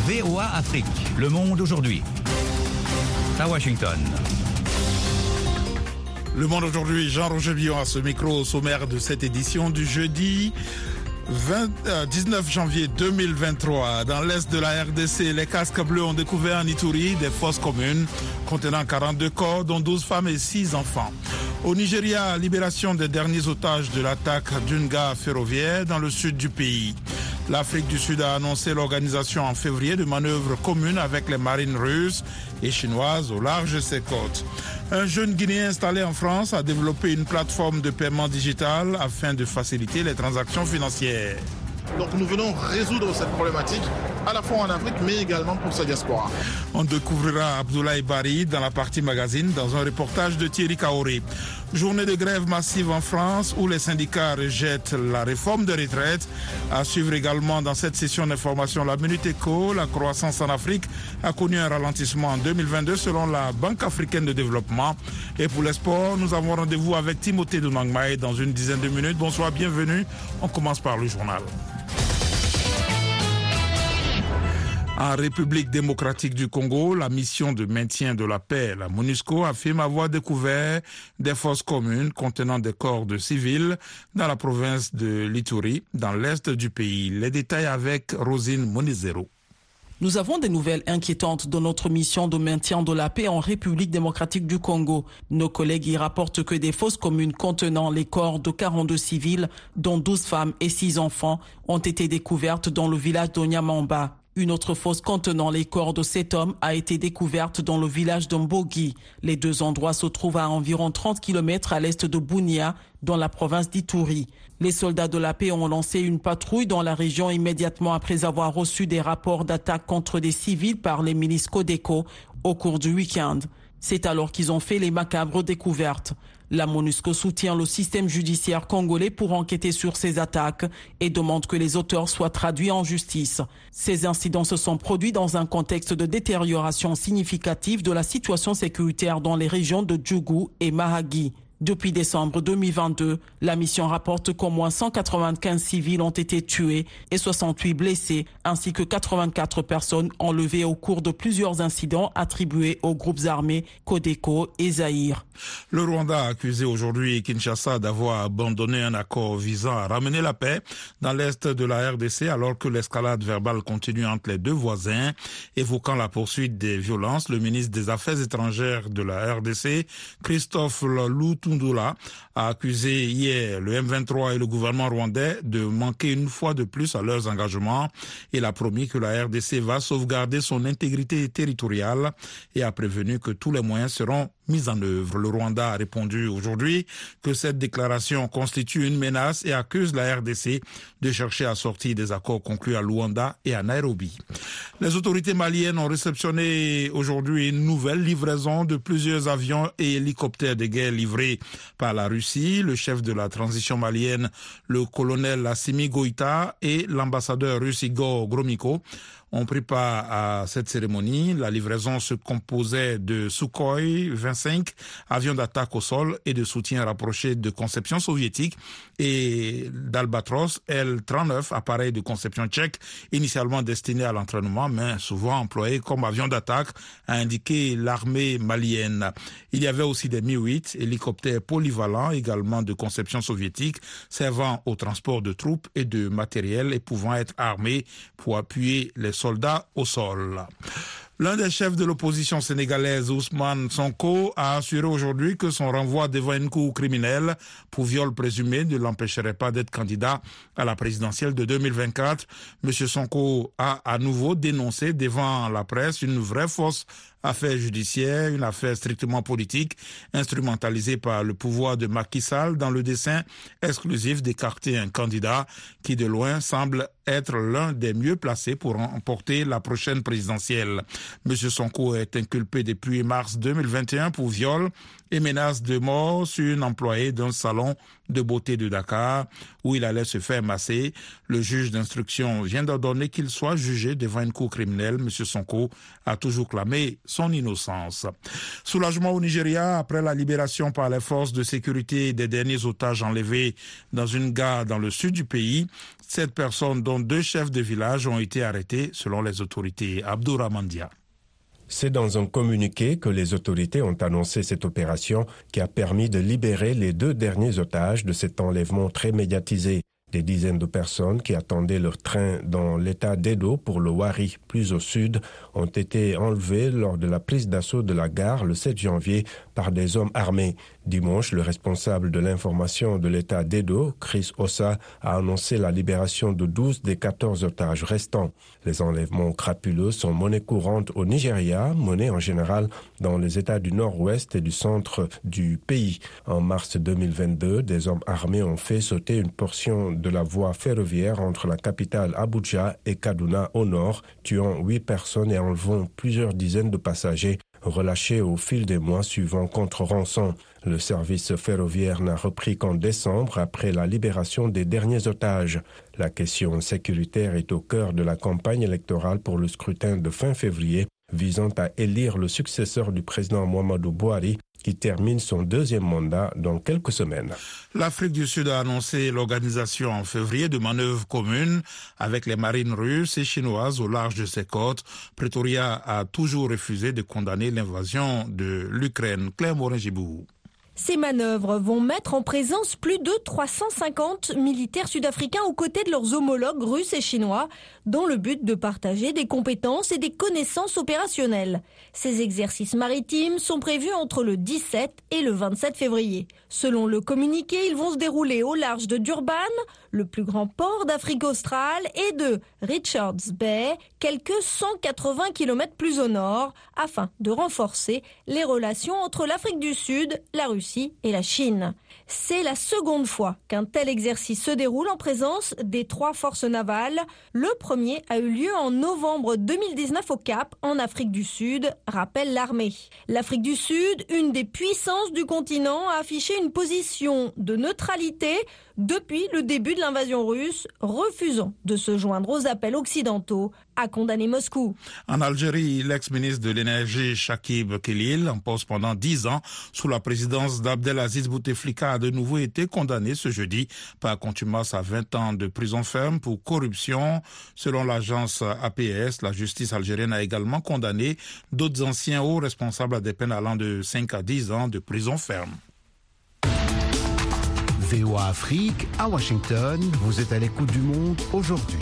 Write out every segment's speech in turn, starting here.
VOA Afrique, le monde aujourd'hui. À Washington. Le monde aujourd'hui, Jean-Roger Billon à ce micro au sommaire de cette édition du jeudi 19 janvier 2023. Dans l'est de la RDC, les casques bleus ont découvert en Ituri des fosses communes contenant 42 corps, dont 12 femmes et 6 enfants. Au Nigeria, libération des derniers otages de l'attaque d'une gare ferroviaire dans le sud du pays. L'Afrique du Sud a annoncé l'organisation en février de manœuvres communes avec les marines russes et chinoises au large de ses côtes. Un jeune Guinéen installé en France a développé une plateforme de paiement digital afin de faciliter les transactions financières. Donc nous venons résoudre cette problématique à la fois en Afrique mais également pour sa diaspora. On découvrira Abdoulaye Bari dans la partie magazine dans un reportage de Thierry Kaoré. Journée de grève massive en France où les syndicats rejettent la réforme des retraites. À suivre également dans cette session d'information la Minute Éco. La croissance en Afrique a connu un ralentissement en 2022 selon la Banque africaine de développement. Et pour les sports, nous avons rendez-vous avec Timothée Dunangmaï dans une dizaine de minutes. Bonsoir, bienvenue. On commence par le journal. En République démocratique du Congo, la mission de maintien de la paix, la MONUSCO, affirme avoir découvert des fosses communes contenant des corps de civils dans la province de l'Ituri, dans l'est du pays. Les détails avec Rosine Monizero. Nous avons des nouvelles inquiétantes de notre mission de maintien de la paix en République démocratique du Congo. Nos collègues y rapportent que des fosses communes contenant les corps de 42 civils, dont 12 femmes et 6 enfants, ont été découvertes dans le village d'Onyamamba. Une autre fosse contenant les corps de 7 hommes a été découverte dans le village de Mbogi. Les deux endroits se trouvent à environ 30 km à l'est de Bunia, dans la province d'Ituri. Les soldats de la paix ont lancé une patrouille dans la région immédiatement après avoir reçu des rapports d'attaque contre des civils par les milices Codeco au cours du week-end. C'est alors qu'ils ont fait les macabres découvertes. La MONUSCO soutient le système judiciaire congolais pour enquêter sur ces attaques et demande que les auteurs soient traduits en justice. Ces incidents se sont produits dans un contexte de détérioration significative de la situation sécuritaire dans les régions de Djougou et Mahagi. Depuis décembre 2022, la mission rapporte qu'au moins 195 civils ont été tués et 68 blessés, ainsi que 84 personnes enlevées au cours de plusieurs incidents attribués aux groupes armés Codeco et Zaïre. Le Rwanda a accusé aujourd'hui Kinshasa d'avoir abandonné un accord visant à ramener la paix dans l'est de la RDC alors que l'escalade verbale continue entre les deux voisins. Évoquant la poursuite des violences, le ministre des Affaires étrangères de la RDC, Christophe Lutundula, a accusé hier le M23 et le gouvernement rwandais de manquer une fois de plus à leurs engagements. Il a promis que la RDC va sauvegarder son intégrité territoriale et a prévenu que tous les moyens seront mis en œuvre. Le Rwanda a répondu aujourd'hui que cette déclaration constitue une menace et accuse la RDC de chercher à sortir des accords conclus à Luanda et à Nairobi. Les autorités maliennes ont réceptionné aujourd'hui une nouvelle livraison de plusieurs avions et hélicoptères de guerre livrés par la Russie. Le chef de la transition malienne, le colonel Assimi Goïta, et l'ambassadeur russe Igor Gromyko ont pris part à cette cérémonie. La livraison se composait de Sukhoi 25, avions d'attaque au sol et de soutien rapproché de conception soviétique, et d'Albatros L-39, appareil de conception tchèque, initialement destiné à l'entraînement, mais souvent employé comme avion d'attaque, a indiqué l'armée malienne. Il y avait aussi des Mi-8, hélicoptères polyvalents, également de conception soviétique, servant au transport de troupes et de matériel et pouvant être armés pour appuyer les soldats au sol. L'un des chefs de l'opposition sénégalaise, Ousmane Sonko, a assuré aujourd'hui que son renvoi devant une cour criminelle pour viol présumé ne l'empêcherait pas d'être candidat à la présidentielle de 2024. Monsieur Sonko a à nouveau dénoncé devant la presse une vraie fausse affaire judiciaire, une affaire strictement politique, instrumentalisée par le pouvoir de Macky Sall dans le dessein exclusif d'écarter un candidat qui de loin semble être l'un des mieux placés pour remporter la prochaine présidentielle. Monsieur Sonko est inculpé depuis mars 2021 pour viol et menace de mort sur une employée d'un salon de beauté de Dakar où il allait se faire masser. Le juge d'instruction vient d'ordonner qu'il soit jugé devant une cour criminelle. Monsieur Sonko a toujours clamé son innocence. Soulagement au Nigeria après la libération par les forces de sécurité des derniers otages enlevés dans une gare dans le sud du pays. 7 personnes, dont 2 chefs de village, ont été arrêtés selon les autorités. Abdouramandia. C'est dans un communiqué que les autorités ont annoncé cette opération qui a permis de libérer les 2 derniers otages de cet enlèvement très médiatisé. Des dizaines de personnes qui attendaient leur train dans l'état d'Edo pour le Wari, plus au sud, ont été enlevées lors de la prise d'assaut de la gare le 7 janvier par des hommes armés. Dimanche, le responsable de l'information de l'état d'Edo, Chris Ossa, a annoncé la libération de 12 des 14 otages restants. Les enlèvements crapuleux sont monnaie courante au Nigeria, monnaie en général dans les États du nord-ouest et du centre du pays. En mars 2022, des hommes armés ont fait sauter une portion de la voie ferroviaire entre la capitale Abuja et Kaduna au nord, tuant 8 personnes et enlevant plusieurs dizaines de passagers relâchés au fil des mois suivants contre rançon. Le service ferroviaire n'a repris qu'en décembre après la libération des derniers otages. La question sécuritaire est au cœur de la campagne électorale pour le scrutin de fin février visant à élire le successeur du président Muhammadu Buhari qui termine son 2e mandat dans quelques semaines. L'Afrique du Sud a annoncé l'organisation en février de manœuvres communes avec les marines russes et chinoises au large de ses côtes. Pretoria a toujours refusé de condamner l'invasion de l'Ukraine. Claire Morin-Gibou. Ces manœuvres vont mettre en présence plus de 350 militaires sud-africains aux côtés de leurs homologues russes et chinois, dans le but de partager des compétences et des connaissances opérationnelles. Ces exercices maritimes sont prévus entre le 17 et le 27 février. Selon le communiqué, ils vont se dérouler au large de Durban, le plus grand port d'Afrique australe, et de Richards Bay, quelques 180 km plus au nord, afin de renforcer les relations entre l'Afrique du Sud, la Russie et la Chine. C'est la seconde fois qu'un tel exercice se déroule en présence des 3 forces navales. Le premier a eu lieu en novembre 2019 au Cap, en Afrique du Sud, rappelle l'armée. L'Afrique du Sud, une des puissances du continent, a affiché une position de neutralité depuis le début de l'invasion russe, refusant de se joindre aux appels occidentaux à condamner Moscou. En Algérie, l'ex-ministre de l'Énergie Chakib Khalil, en poste pendant 10 ans sous la présidence d'Abdelaziz Bouteflika, a de nouveau été condamné ce jeudi par contumace à 20 ans de prison ferme pour corruption. Selon l'agence APS, la justice algérienne a également condamné d'autres anciens hauts responsables à des peines allant de 5 à 10 ans de prison ferme. VOA Afrique, à Washington, vous êtes à l'écoute du monde aujourd'hui.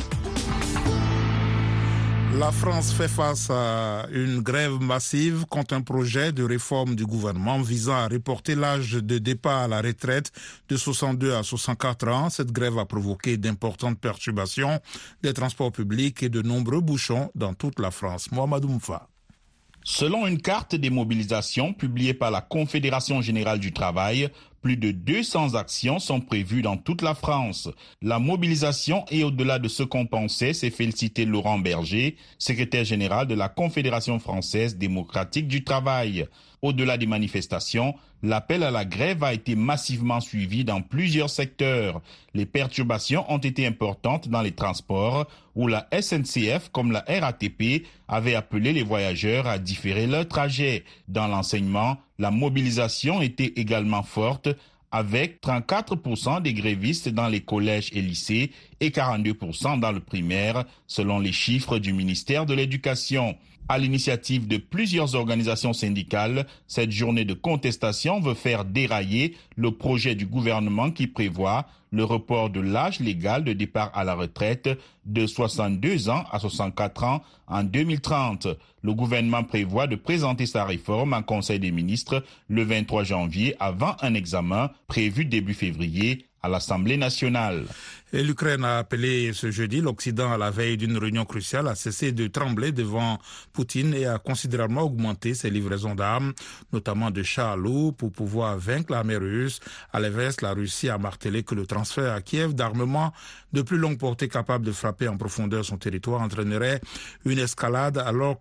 La France fait face à une grève massive contre un projet de réforme du gouvernement visant à reporter l'âge de départ à la retraite de 62 à 64 ans. Cette grève a provoqué d'importantes perturbations des transports publics et de nombreux bouchons dans toute la France. Mohamed Oumfa. Selon une carte des mobilisations publiée par la Confédération générale du travail, plus de 200 actions sont prévues dans toute la France. La mobilisation est au-delà de ce qu'on pensait, s'est félicité Laurent Berger, secrétaire général de la Confédération française démocratique du travail. Au-delà des manifestations, l'appel à la grève a été massivement suivi dans plusieurs secteurs. Les perturbations ont été importantes dans les transports, où la SNCF comme la RATP avaient appelé les voyageurs à différer leur trajet. Dans l'enseignement, la mobilisation était également forte, avec 34% des grévistes dans les collèges et lycées et 42% dans le primaire, selon les chiffres du ministère de l'Éducation. À l'initiative de plusieurs organisations syndicales, cette journée de contestation veut faire dérailler le projet du gouvernement qui prévoit le report de l'âge légal de départ à la retraite de 62 ans à 64 ans en 2030. Le gouvernement prévoit de présenter sa réforme en Conseil des ministres le 23 janvier avant un examen prévu début février à l'Assemblée nationale. Et l'Ukraine a appelé ce jeudi l'Occident à la veille d'une réunion cruciale à cesser de trembler devant Poutine et a considérablement augmenté ses livraisons d'armes, notamment de chars lourds, pour pouvoir vaincre l'armée russe. À l'inverse, la Russie a martelé que le transfert à Kiev d'armements de plus longue portée capables de frapper en profondeur son territoire entraînerait une escalade alors que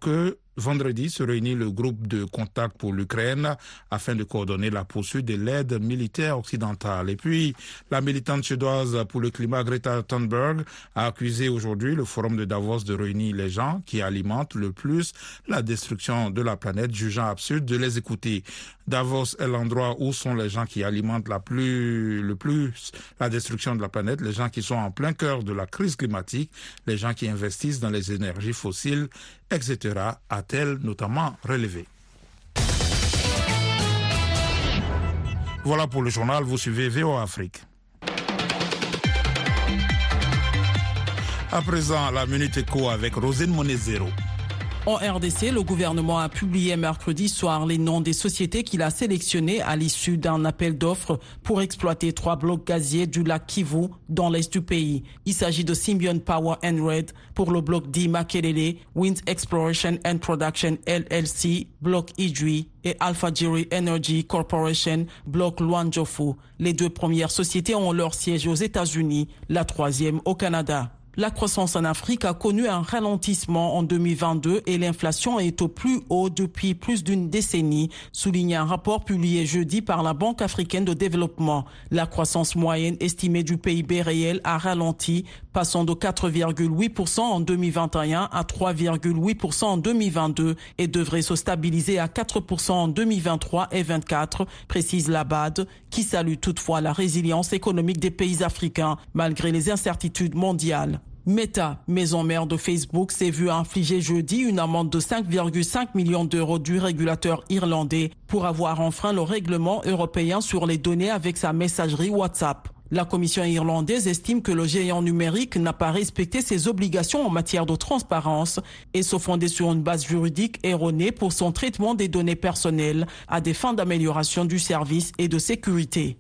Vendredi se réunit le groupe de contact pour l'Ukraine afin de coordonner la poursuite de l'aide militaire occidentale. Et puis, la militante suédoise pour le climat Greta Thunberg a accusé aujourd'hui le forum de Davos de réunir les gens qui alimentent le plus la destruction de la planète, jugeant absurde de les écouter. Davos est l'endroit où sont les gens qui alimentent le plus la destruction de la planète, les gens qui sont en plein cœur de la crise climatique, les gens qui investissent dans les énergies fossiles, etc., a-t-elle notamment relevé. Voilà pour le journal, vous suivez VOA Afrique. À présent, la Minute Éco avec Rosine Monezero. En RDC, le gouvernement a publié mercredi soir les noms des sociétés qu'il a sélectionnées à l'issue d'un appel d'offres pour exploiter 3 blocs gaziers du lac Kivu dans l'est du pays. Il s'agit de Symbion Power & Red pour le bloc dit Makelele, Wind Exploration and Production LLC, bloc Idjwi, et Alpha-Jiri Energy Corporation, bloc Luanjofu. Les 2 premières sociétés ont leur siège aux États-Unis, la 3e au Canada. La croissance en Afrique a connu un ralentissement en 2022 et l'inflation est au plus haut depuis plus d'une décennie, souligne un rapport publié jeudi par la Banque africaine de développement. La croissance moyenne estimée du PIB réel a ralenti, passant de 4,8% en 2021 à 3,8% en 2022 et devrait se stabiliser à 4% en 2023 et 2024, précise la BAD, qui salue toutefois la résilience économique des pays africains malgré les incertitudes mondiales. Meta, maison mère de Facebook, s'est vu infliger jeudi une amende de 5,5 millions d'euros du régulateur irlandais pour avoir enfreint le règlement européen sur les données avec sa messagerie WhatsApp. La Commission irlandaise estime que le géant numérique n'a pas respecté ses obligations en matière de transparence et se fondait sur une base juridique erronée pour son traitement des données personnelles à des fins d'amélioration du service et de sécurité.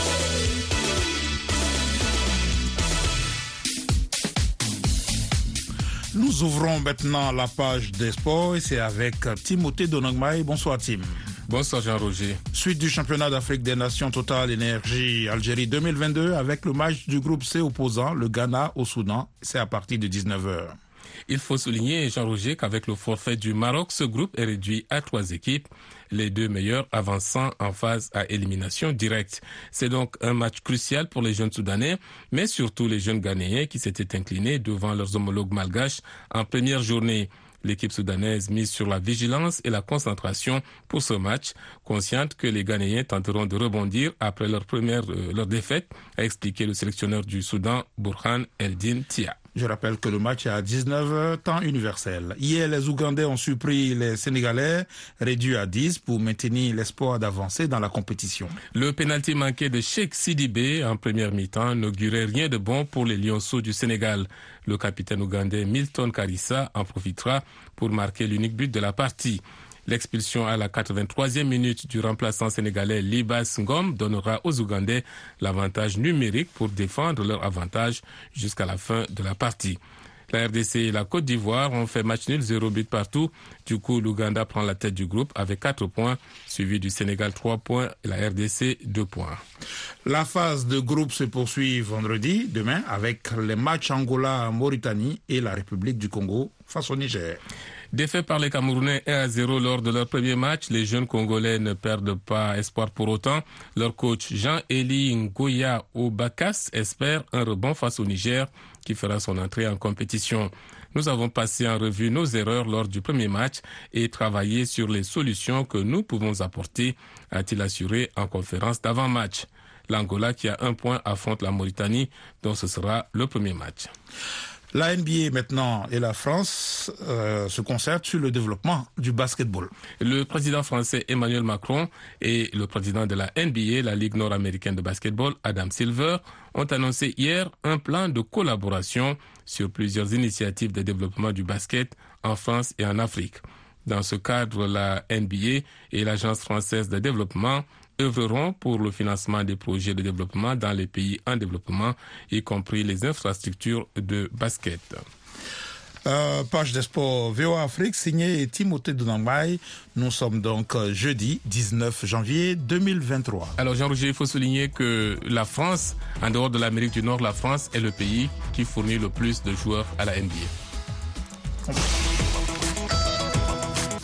Nous ouvrons maintenant la page des sports et c'est avec Timothée Donangmaï. Bonsoir Tim. Bonsoir Jean-Roger. Suite du championnat d'Afrique des Nations Total Énergie Algérie 2022 avec le match du groupe C opposant le Ghana au Soudan. C'est à partir de 19h. Il faut souligner, Jean-Roger, qu'avec le forfait du Maroc, ce groupe est réduit à 3 équipes, les 2 meilleures avançant en phase à élimination directe. C'est donc un match crucial pour les jeunes Soudanais, mais surtout les jeunes Ghanéens qui s'étaient inclinés devant leurs homologues malgaches en première journée. L'équipe soudanaise mise sur la vigilance et la concentration pour ce match, consciente que les Ghanéens tenteront de rebondir après leur défaite, a expliqué le sélectionneur du Soudan, Burhan Eldin Tia. Je rappelle que le match est à 19h, temps universel. Hier, les Ougandais ont surpris les Sénégalais, réduits à 10 pour maintenir l'espoir d'avancer dans la compétition. Le pénalty manqué de Cheikh Sidibé en première mi-temps n'augurait rien de bon pour les Lionceaux du Sénégal. Le capitaine ougandais Milton Karissa en profitera pour marquer l'unique but de la partie. L'expulsion à la 83e minute du remplaçant sénégalais Libas Ngom donnera aux Ougandais l'avantage numérique pour défendre leur avantage jusqu'à la fin de la partie. La RDC et la Côte d'Ivoire ont fait match nul, 0 but partout. Du coup, l'Ouganda prend la tête du groupe avec 4 points, suivi du Sénégal 3 points et la RDC 2 points. La phase de groupe se poursuit vendredi, demain, avec les matchs Angola-Mauritanie et la République du Congo face au Niger. Défaits par les Camerounais 1-0 lors de leur premier match, les jeunes Congolais ne perdent pas espoir pour autant. Leur coach Jean-Élie Ngoya Obakas espère un rebond face au Niger qui fera son entrée en compétition. Nous avons passé en revue nos erreurs lors du premier match et travaillé sur les solutions que nous pouvons apporter, a-t-il assuré en conférence d'avant-match. L'Angola qui a 1 point affronte la Mauritanie dont ce sera le premier match. La NBA maintenant et la France se concertent sur le développement du basketball. Le président français Emmanuel Macron et le président de la NBA, la Ligue nord-américaine de basketball, Adam Silver, ont annoncé hier un plan de collaboration sur plusieurs initiatives de développement du basket en France et en Afrique. Dans ce cadre, la NBA et l'Agence française de développement œuvreront pour le financement des projets de développement dans les pays en développement, y compris les infrastructures de basket. Page des sports VOA Afrique, signé Timothée Donangmaï. Nous sommes donc jeudi 19 janvier 2023. Alors Jean-Roger, il faut souligner que la France, en dehors de l'Amérique du Nord, la France est le pays qui fournit le plus de joueurs à la NBA.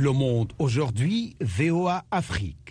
Le Monde aujourd'hui, VOA Afrique.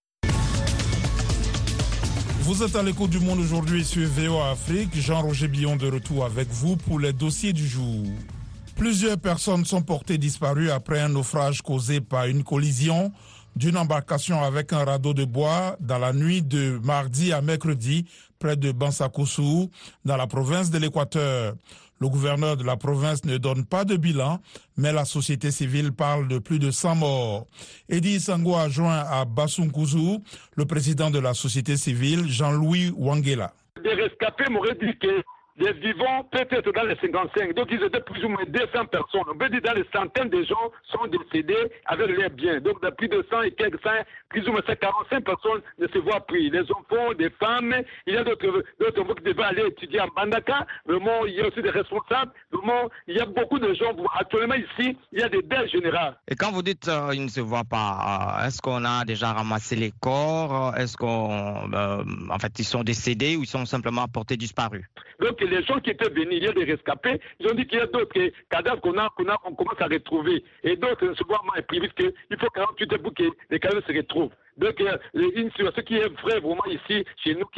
Vous êtes à l'écoute du Monde aujourd'hui sur VOA Afrique. Jean-Roger Billon de retour avec vous pour les dossiers du jour. Plusieurs personnes sont portées disparues après un naufrage causé par une collision d'une embarcation avec un radeau de bois dans la nuit de mardi à mercredi près de Bansakoussou dans la province de l'Équateur. Le gouverneur de la province ne donne pas de bilan, mais la société civile parle de plus de 100 morts. Edi Sango a joint à Basunkuzu le président de la société civile, Jean-Louis Wangela. Des rescapés m'auraient dit que les vivants, peut-être dans les 55, donc ils étaient plus ou moins 200 personnes. On peut dire dans les centaines de gens sont décédés avec leurs biens. Donc de plus de 100 et quelques, plus ou moins 45 personnes ne se voient pris. Les enfants, des femmes, il y a d'autres qui devaient aller étudier en Bandaka. Vraiment, il y a aussi des responsables. Vraiment, il y a beaucoup de gens. Actuellement ici, il y a des deuils généraux. Et quand vous dites ils ne se voient pas, est-ce qu'on a déjà ramassé les corps? Est-ce en fait, ils sont décédés ou ils sont simplement portés disparus? Donc les gens qui étaient venus, il y a des rescapés, ils ont dit qu'il y a d'autres cadavres qu'on commence à retrouver. Et donc ce mouvement est prévu qu'il faut 48 heures pour que les cadavres se retrouvent. Donc une situation qui est vraie vraiment ici, chez nous, que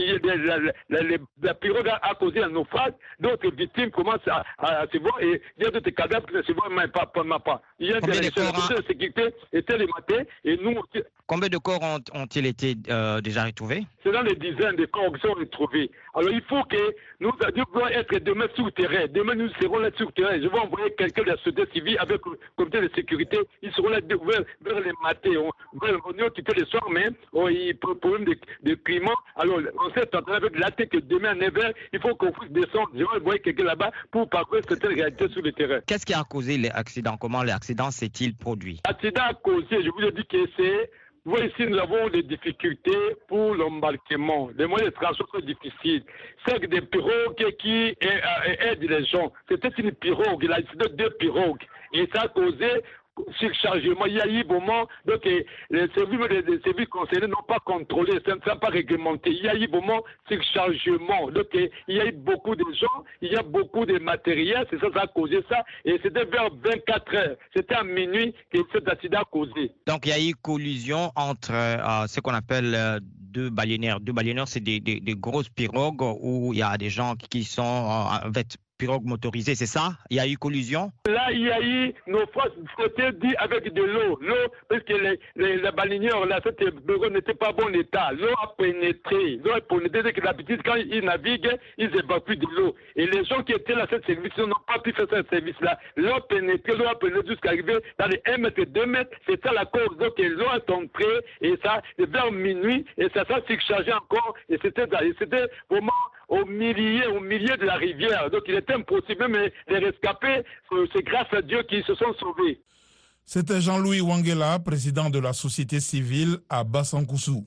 la pirogue a causé un naufrage, d'autres victimes commencent à se voir et il y a d'autres cadavres qui ne se voient même pas. Il y a des de sécurité étaient les matins et nous... Combien de corps ont-ils été déjà retrouvés? C'est dans les dizaines de corps qui sont retrouvés. Alors il faut que nous devons être demain sur le terrain. Demain nous serons là sur le terrain. Je vais envoyer quelqu'un de la société civile avec le comité de sécurité. Ils seront là vers les matins. Que le soir même, il y a problème de climat. Alors on s'est entendu avec la tête que demain à 9h, il faut qu'on puisse descendre. Je vais envoyer quelqu'un là-bas pour parcourir cette réalité sur le terrain. Qu'est-ce qui a causé l'accident? Comment l'accident s'est-il produit? L'accident a causé, je vous ai dit que c'est... Vous voyez, ici, nous avons des difficultés pour l'embarquement. Les moyens de transport sont difficiles. C'est des pirogues qui aident les gens. C'était une pirogue, il a décidé de 2 pirogues. Et ça a causé surchargement. Il y a eu moment, donc les services concernés n'ont pas contrôlé, ça ne s'est pas réglementé. Il y a eu moment surchargement. Donc il y a eu beaucoup de gens, il y a beaucoup de matériel, c'est ça a causé ça. Et c'était vers 24 heures. C'était à minuit que cet accident a causé. Donc il y a eu collision entre ce qu'on appelle deux baleinières. Deux baleinières, c'est des grosses pirogues où il y a des gens qui sont en fait pirogue motorisée, c'est ça? Il y a eu collision? Là, il y a eu nos forces flottaient dit avec de l'eau. L'eau, parce que les baleinières, là, cette pirogue n'était pas bon état. L'eau a pénétré. L'eau a pénétré, c'est que d'habitude, quand ils naviguent, ils évacuent de l'eau. Et les gens qui étaient là, ce service, n'ont pas pu faire ce service-là. L'eau a pénétré jusqu'à arriver dans les 1 mètre, 2 mètres. C'est ça la cause. Donc, l'eau est entrée, et ça, vers minuit, et ça s'est surchargé encore, et c'était vraiment au milieu de la rivière. Donc il était impossible, mais les rescapés, c'est grâce à Dieu qu'ils se sont sauvés. C'était Jean-Louis Wangela, président de la société civile à Basankoussou.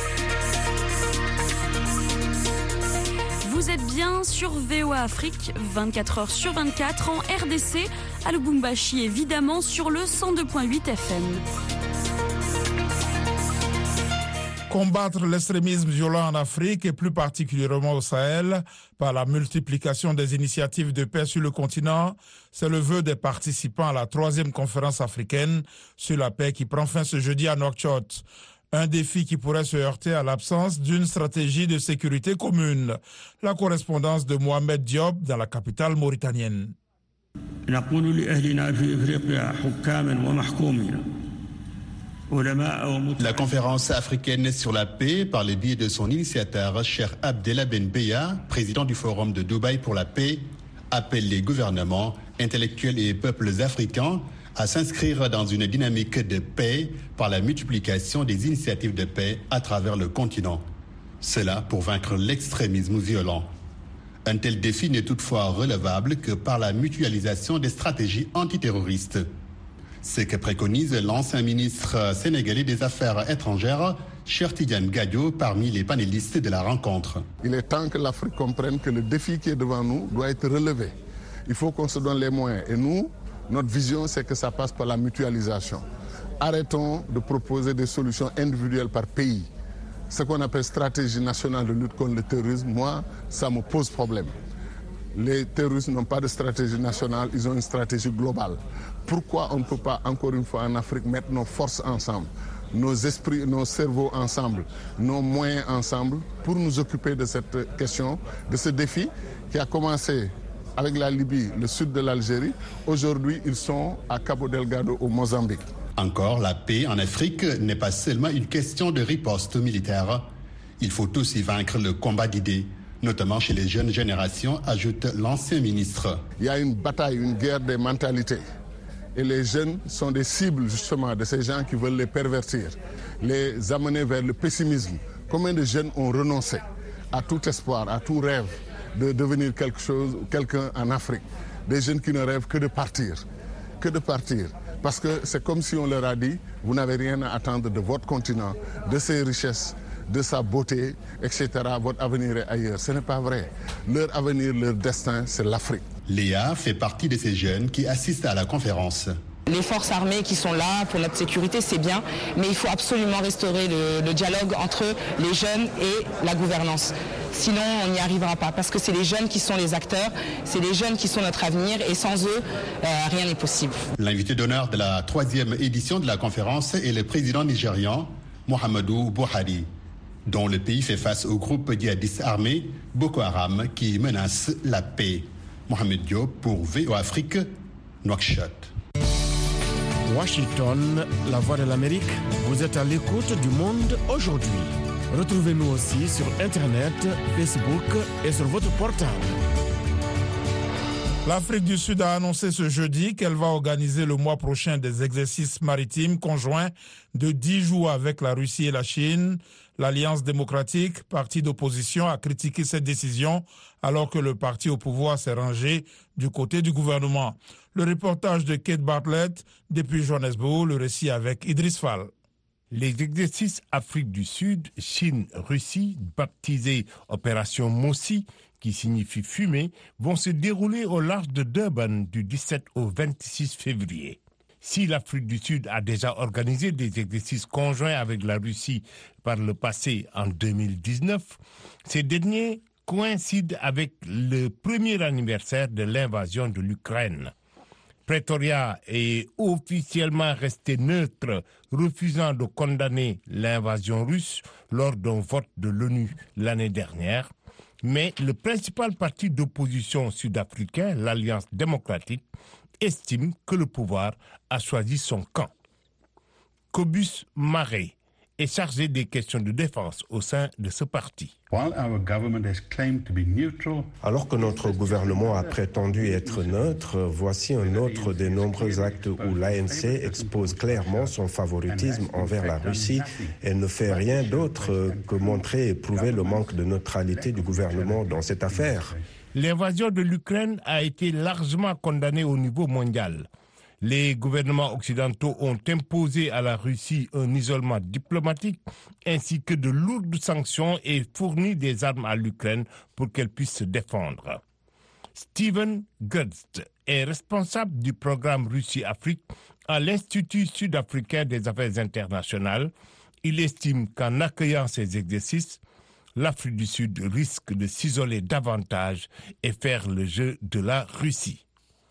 Vous êtes bien sur VOA Afrique, 24 heures sur 24 en RDC, à Lubumbashi évidemment sur le 102.8 FM. Combattre l'extrémisme violent en Afrique et plus particulièrement au Sahel par la multiplication des initiatives de paix sur le continent, c'est le vœu des participants à la 3e conférence africaine sur la paix qui prend fin ce jeudi à Nouakchott. Un défi qui pourrait se heurter à l'absence d'une stratégie de sécurité commune. La correspondance de Mohamed Diop dans la capitale mauritanienne. La conférence africaine sur la paix, par le biais de son initiateur, Cheikh Abdellah Ben Beya, président du Forum de Dubaï pour la paix, appelle les gouvernements, intellectuels et peuples africains à s'inscrire dans une dynamique de paix par la multiplication des initiatives de paix à travers le continent. Cela pour vaincre l'extrémisme violent. Un tel défi n'est toutefois relevable que par la mutualisation des stratégies antiterroristes. C'est que préconise l'ancien ministre sénégalais des Affaires étrangères, Cheikh Tidiane Gadio, parmi les panélistes de la rencontre. Il est temps que l'Afrique comprenne que le défi qui est devant nous doit être relevé. Il faut qu'on se donne les moyens. Et nous, notre vision, c'est que ça passe par la mutualisation. Arrêtons de proposer des solutions individuelles par pays. Ce qu'on appelle stratégie nationale de lutte contre le terrorisme, moi, ça me pose problème. Les terroristes n'ont pas de stratégie nationale, ils ont une stratégie globale. Pourquoi on ne peut pas, encore une fois en Afrique, mettre nos forces ensemble, nos esprits, nos cerveaux ensemble, nos moyens ensemble pour nous occuper de cette question, de ce défi qui a commencé avec la Libye, le sud de l'Algérie. Aujourd'hui, ils sont à Cabo Delgado au Mozambique. Encore, la paix en Afrique n'est pas seulement une question de riposte militaire. Il faut aussi vaincre le combat d'idées, notamment chez les jeunes générations, ajoute l'ancien ministre. Il y a une bataille, une guerre des mentalités. Et les jeunes sont des cibles justement de ces gens qui veulent les pervertir, les amener vers le pessimisme. Combien de jeunes ont renoncé à tout espoir, à tout rêve de devenir quelque chose, quelqu'un en Afrique? Des jeunes qui ne rêvent que de partir. Parce que c'est comme si on leur a dit, vous n'avez rien à attendre de votre continent, de ses richesses, de sa beauté, etc. Votre avenir est ailleurs. Ce n'est pas vrai. Leur avenir, leur destin, c'est l'Afrique. Léa fait partie de ces jeunes qui assistent à la conférence. Les forces armées qui sont là pour notre sécurité, c'est bien, mais il faut absolument restaurer le dialogue entre les jeunes et la gouvernance. Sinon, on n'y arrivera pas, parce que c'est les jeunes qui sont les acteurs, c'est les jeunes qui sont notre avenir, et sans eux, rien n'est possible. L'invité d'honneur de la 3e édition de la conférence est le président nigérian, Muhammadu Buhari, dont le pays fait face au groupe djihadiste armé Boko Haram qui menace la paix. Mohamed Diop pour VOA Afrique, Nouakchott. Washington, la voix de l'Amérique, vous êtes à l'écoute du monde aujourd'hui. Retrouvez-nous aussi sur Internet, Facebook et sur votre portable. L'Afrique du Sud a annoncé ce jeudi qu'elle va organiser le mois prochain des exercices maritimes conjoints de 10 jours avec la Russie et la Chine. L'Alliance démocratique, parti d'opposition, a critiqué cette décision alors que le parti au pouvoir s'est rangé du côté du gouvernement. Le reportage de Kate Bartlett depuis Johannesburg, le récit avec Idriss Fall. Les exercices Afrique du Sud, Chine, Russie, baptisés Opération Mossi, qui signifie fumée, vont se dérouler au large de Durban du 17 au 26 février. Si l'Afrique du Sud a déjà organisé des exercices conjoints avec la Russie par le passé en 2019, ces derniers coïncident avec le premier anniversaire de l'invasion de l'Ukraine. Pretoria est officiellement resté neutre, refusant de condamner l'invasion russe lors d'un vote de l'ONU l'année dernière. Mais le principal parti d'opposition sud-africain, l'Alliance démocratique, estime que le pouvoir a choisi son camp. Cobus Maré est chargé des questions de défense au sein de ce parti. Alors que notre gouvernement a prétendu être neutre, voici un autre des nombreux actes où l'ANC expose clairement son favoritisme envers la Russie et ne fait rien d'autre que montrer et prouver le manque de neutralité du gouvernement dans cette affaire. L'invasion de l'Ukraine a été largement condamnée au niveau mondial. Les gouvernements occidentaux ont imposé à la Russie un isolement diplomatique ainsi que de lourdes sanctions et fourni des armes à l'Ukraine pour qu'elle puisse se défendre. Steven Gutzt est responsable du programme Russie-Afrique à l'Institut sud-africain des affaires internationales. Il estime qu'en accueillant ces exercices, l'Afrique du Sud risque de s'isoler davantage et faire le jeu de la Russie.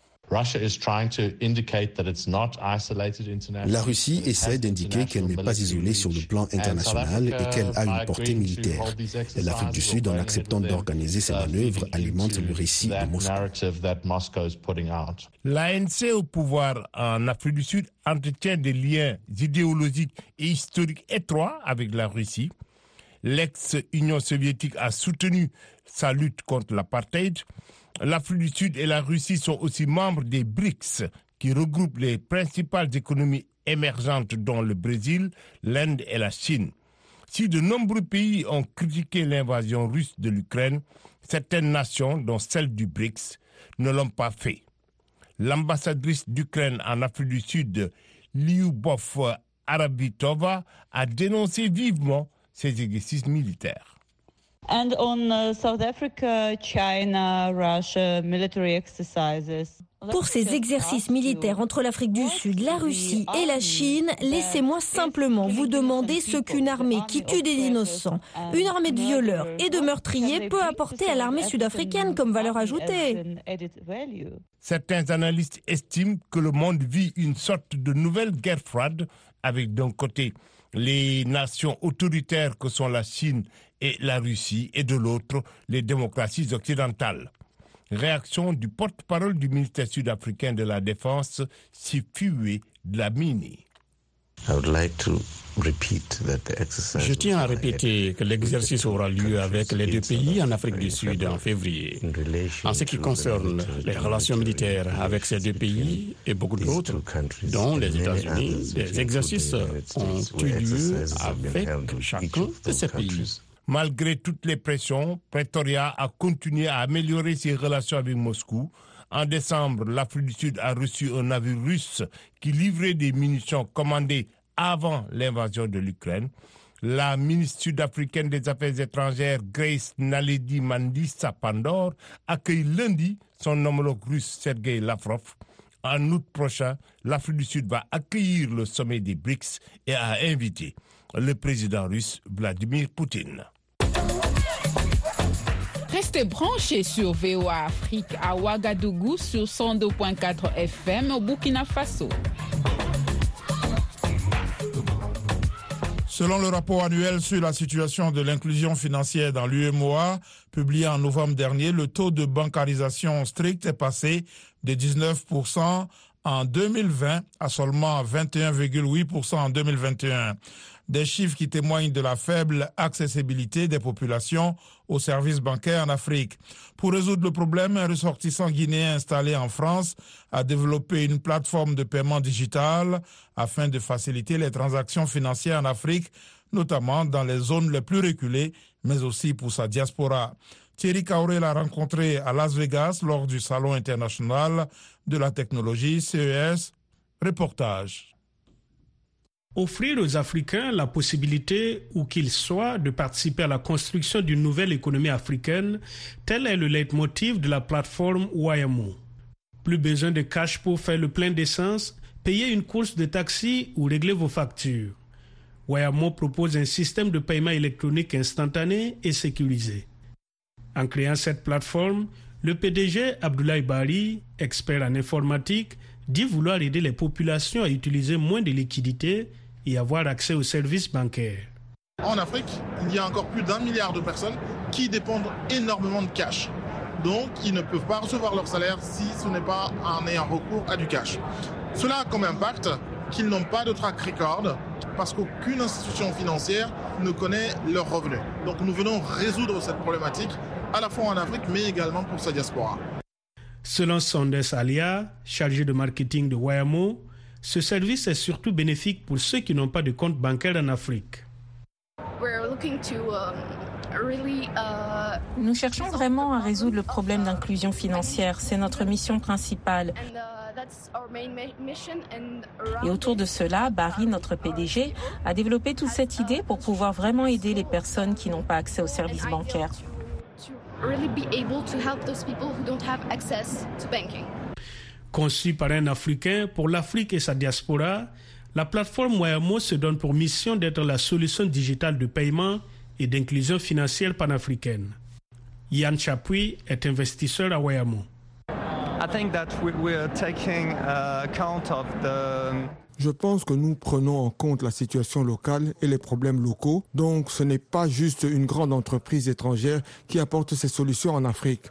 La Russie essaie d'indiquer qu'elle n'est pas isolée sur le plan international et qu'elle a une portée militaire. Et l'Afrique du Sud, en acceptant d'organiser ces manœuvres, alimente le récit de Moscou. L'ANC au pouvoir en Afrique du Sud entretient des liens idéologiques et historiques étroits avec la Russie. L'ex-Union soviétique a soutenu sa lutte contre l'apartheid. L'Afrique du Sud et la Russie sont aussi membres des BRICS, qui regroupent les principales économies émergentes dont le Brésil, l'Inde et la Chine. Si de nombreux pays ont critiqué l'invasion russe de l'Ukraine, certaines nations, dont celle du BRICS, ne l'ont pas fait. L'ambassadrice d'Ukraine en Afrique du Sud, Lyubov Arabitova, a dénoncé vivement ces exercices militaires. And on South Africa, China, Russia, military exercises. Pour ces exercices militaires entre l'Afrique du Sud, la Russie et la Chine, laissez-moi simplement vous demander ce qu'une armée qui tue des innocents, une armée de violeurs et de meurtriers peut apporter à l'armée sud-africaine comme valeur ajoutée. Certains analystes estiment que le monde vit une sorte de nouvelle guerre froide avec d'un côté les nations autoritaires que sont la Chine et la Russie et de l'autre les démocraties occidentales. Réaction du porte-parole du ministère sud-africain de la Défense, Siphiwe Dlamini. Je tiens à répéter que l'exercice aura lieu avec les deux pays en Afrique du Sud en février. En ce qui concerne les relations militaires avec ces deux pays et beaucoup d'autres, dont les États-Unis, des exercices ont eu lieu avec chacun de ces pays. Malgré toutes les pressions, Pretoria a continué à améliorer ses relations avec Moscou. En décembre, l'Afrique du Sud a reçu un navire russe qui livrait des munitions commandées avant l'invasion de l'Ukraine. La ministre sud-africaine des Affaires étrangères, Grace Naledi Mandisa Pandor, accueille lundi son homologue russe, Sergei Lavrov. En août prochain, l'Afrique du Sud va accueillir le sommet des BRICS et a invité le président russe Vladimir Poutine. Restez branchés sur VOA Afrique à Ouagadougou sur 102.4 FM au Burkina Faso. Selon le rapport annuel sur la situation de l'inclusion financière dans l'UEMOA, publié en novembre dernier, le taux de bancarisation stricte est passé de 19% en 2020 à seulement 21,8% en 2021. Des chiffres qui témoignent de la faible accessibilité des populations aux services bancaires en Afrique. Pour résoudre le problème, un ressortissant guinéen installé en France a développé une plateforme de paiement digital afin de faciliter les transactions financières en Afrique, notamment dans les zones les plus reculées, mais aussi pour sa diaspora. Thierry Kaoré l'a rencontré à Las Vegas lors du Salon international de la technologie CES. Reportage. Offrir aux Africains la possibilité, où qu'ils soient, de participer à la construction d'une nouvelle économie africaine, tel est le leitmotiv de la plateforme Wayamo. Plus besoin de cash pour faire le plein d'essence, payer une course de taxi ou régler vos factures. Wayamo propose un système de paiement électronique instantané et sécurisé. En créant cette plateforme, le PDG Abdoulaye Bari, expert en informatique, dit vouloir aider les populations à utiliser moins de liquidités et avoir accès aux services bancaires. En Afrique, il y a encore plus d'1 milliard de personnes qui dépendent énormément de cash. Donc, ils ne peuvent pas recevoir leur salaire si ce n'est pas en ayant recours à du cash. Cela a comme impact qu'ils n'ont pas de track record parce qu'aucune institution financière ne connaît leurs revenus. Donc, nous venons résoudre cette problématique à la fois en Afrique, mais également pour sa diaspora. Selon Sandes Alia, chargé de marketing de Wayamo, ce service est surtout bénéfique pour ceux qui n'ont pas de compte bancaire en Afrique. Nous cherchons vraiment à résoudre le problème d'inclusion financière. C'est notre mission principale. Et autour de cela, Barry, notre PDG, a développé toute cette idée pour pouvoir vraiment aider les personnes qui n'ont pas accès aux services bancaires. Conçue par un Africain pour l'Afrique et sa diaspora, la plateforme Wayamo se donne pour mission d'être la solution digitale de paiement et d'inclusion financière panafricaine. Yann Chapuis est investisseur à Wayamo. Je pense que nous prenons en compte la situation locale et les problèmes locaux. Donc ce n'est pas juste une grande entreprise étrangère qui apporte ces solutions en Afrique.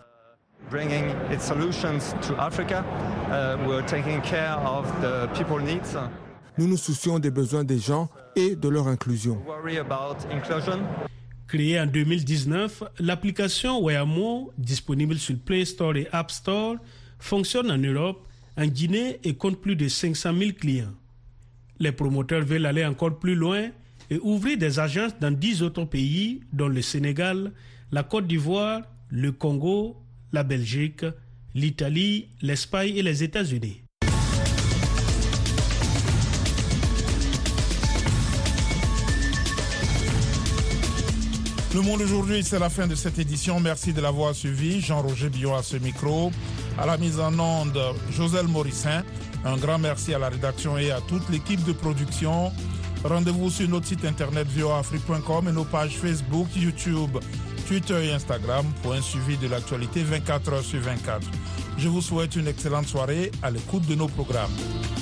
Nous nous soucions des besoins des gens et de leur inclusion. Créée en 2019, l'application Wayamo, disponible sur Play Store et App Store, fonctionne en Europe, en Guinée et compte plus de 500 000 clients. Les promoteurs veulent aller encore plus loin et ouvrir des agences dans 10 autres pays, dont le Sénégal, la Côte d'Ivoire, le Congo, la Belgique, l'Italie, l'Espagne et les États-Unis. Le Monde aujourd'hui, c'est la fin de cette édition. Merci de l'avoir suivi. Jean-Roger Billon à ce micro. À la mise en onde, Joselle Morissin. Un grand merci à la rédaction et à toute l'équipe de production. Rendez-vous sur notre site internet voaafrique.com et nos pages Facebook, YouTube, Twitter et Instagram pour un suivi de l'actualité 24 heures sur 24. Je vous souhaite une excellente soirée à l'écoute de nos programmes.